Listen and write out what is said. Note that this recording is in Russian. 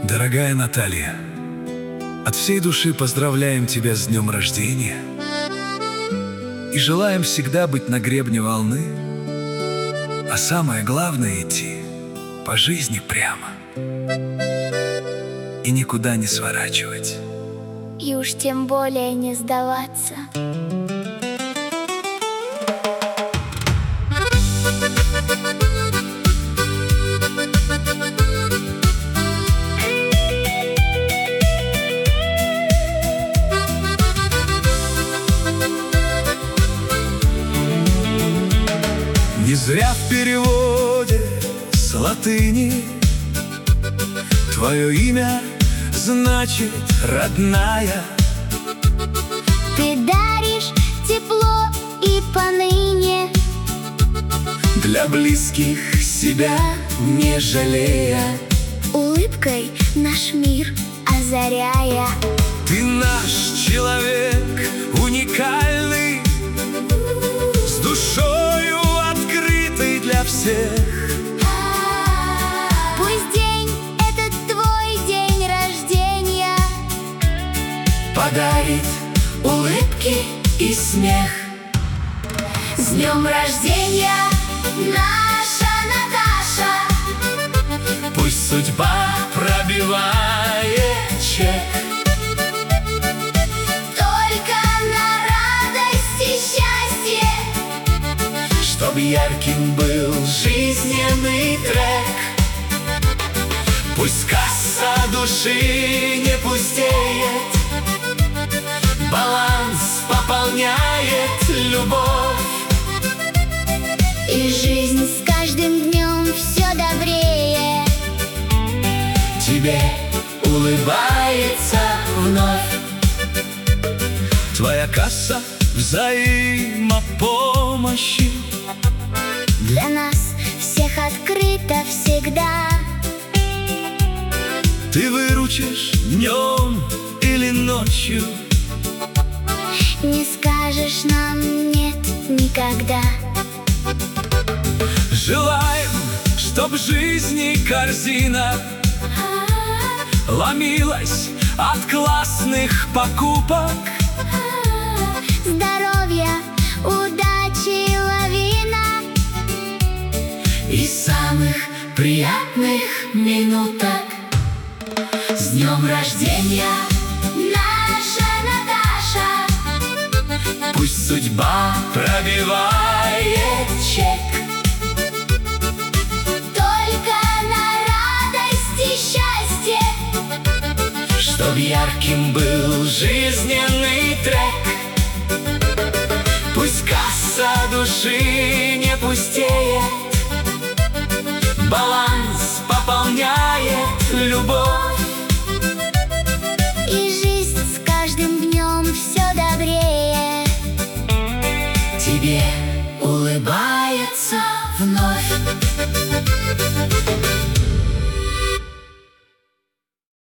Дорогая Наталья, от всей души поздравляем тебя с днем рождения и желаем всегда быть на гребне волны, а самое главное — идти по жизни прямо и никуда не сворачивать. И уж тем более не сдаваться. Не зря в переводе с латыни твое имя значит «родная». Ты даришь тепло и поныне, Для близких себя не жалея, улыбкой наш мир озаряя. ты наш человек уникальный, с душою открытый для всех. Пусть день этот твой день рождения Подарит улыбки и смех. С днем рождения, наша Наташа! Пусть судьба пробивает чек, Только на радость и счастье, чтоб ярким был жизненный трек. Пусть касса души не пустеет, баланс пополняет любовь. и жизнь с каждым днем все добрее. Тебе улыбается вновь. Твоя касса взаимопомощи Для нас всех открыто всегда. ты выручишь днем или ночью, Не скажешь нам нет никогда. желаем, чтоб жизни корзина ломилась от классных покупок, Здоровья, удачи и лавина, и самых приятных минуток. С днем рождения, наша Наташа! пусть судьба пробивает чек, Только на радость и счастье, чтоб ярким был жизненный трек. Пусть касса души не пустеет, баланс пополняет любовь. и жизнь с каждым днем все добрее. Тебе улыбается вновь.